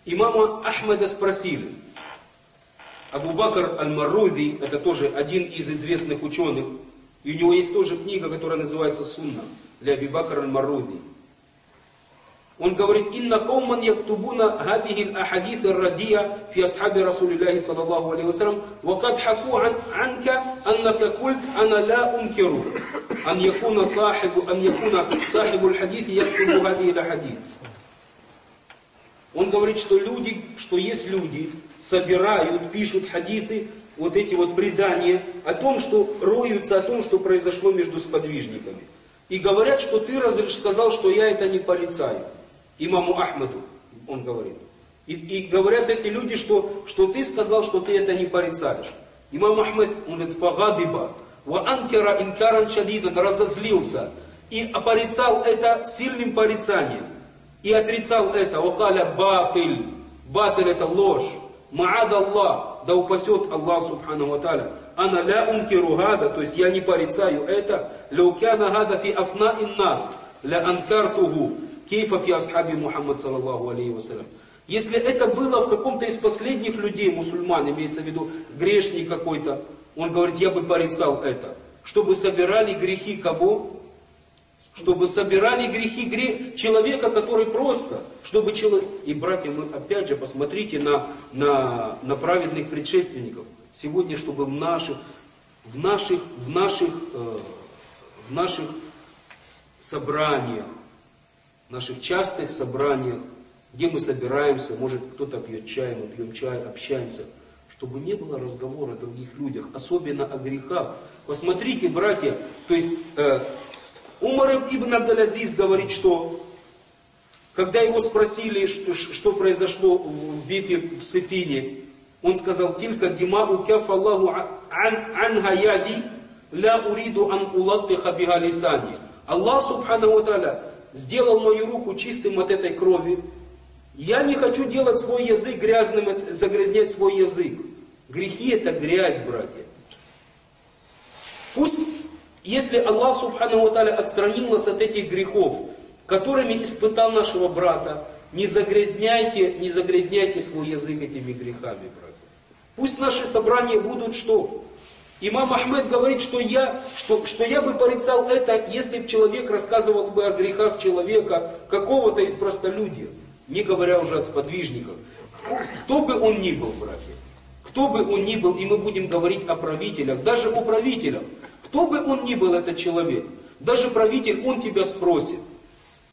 имама Ахмада спросили. Абу Бакр аль-Маррузи, это тоже один из известных ученых, и у него есть тоже книга, которая называется «Сунна» для Аби Бакр аль-Маррузи. Он говорит: «Инна кауман яктубуна хадихи ахадith ар-радия фи асхаби Расулиллахи саллаллаху алейхи вассалям, ва кад хаку анка аннака культ ана ла ункиру ан якуна сахибу аль-хадith яктубу хадихи аль-хадith». Он говорит, что есть люди, собирают, пишут хадисы, вот эти вот предания о том, что роются, о том, что произошло между сподвижниками. И говорят, что ты сказал, что я это не порицаю. Имаму Ахмаду, он говорит. И говорят эти люди, что ты сказал, что ты это не порицаешь. Имам Ахмад, он говорит, фагадиба, ва анкара инкаран шадидан, разозлился. И порицал это сильным порицанием. И отрицал это. Вакаля батыль. Батыль это ложь. Ма'ад Аллах. Да упасет Аллах субхану ва тааля. Ана ля ункиру гада, то есть я не порицаю это. Лаукяна гада фи афна иннас. Ля анкартугу. Кейфа фи асхаби Мухаммад саллаллаху алейхи вассалям. Если это было в каком-то из последних людей, мусульман, имеется в виду грешник какой-то, он говорит, я бы порицал это. Чтобы собирали грехи кого? Чтобы собирали грехи человека, который просто, чтобы человек... И, братья, мы опять же посмотрите на праведных предшественников. Сегодня, чтобы в наших собраниях, в наших частых собраниях, где мы собираемся, может кто-то пьет чай, мы пьем чай, общаемся, чтобы не было разговора о других людях, особенно о грехах. Посмотрите, братья, то есть Умар ибн Абдул-Азиз говорит, что когда его спросили, что произошло в битве в Сифине, он сказал: «Тилька димау каф Аллаху анха яди, ля уриду ан улаттиха биха лисани». Аллах субхану ва тааля сделал мою руку чистым от этой крови. Я не хочу делать свой язык грязным, загрязнять свой язык. Грехи это грязь, братья. Пусть, если Аллах субхану ва тааля отстранил нас от этих грехов, которыми испытал нашего брата, не загрязняйте свой язык этими грехами, братья. Пусть наши собрания будут что? Имам Ахмед говорит, что я бы порицал это, если бы человек рассказывал бы о грехах человека, какого-то из простолюдия, не говоря уже о сподвижниках. Кто бы он ни был, братья, кто бы он ни был, и мы будем говорить о правителях, даже о правителях, кто бы он ни был, этот человек, даже правитель, он тебя спросит,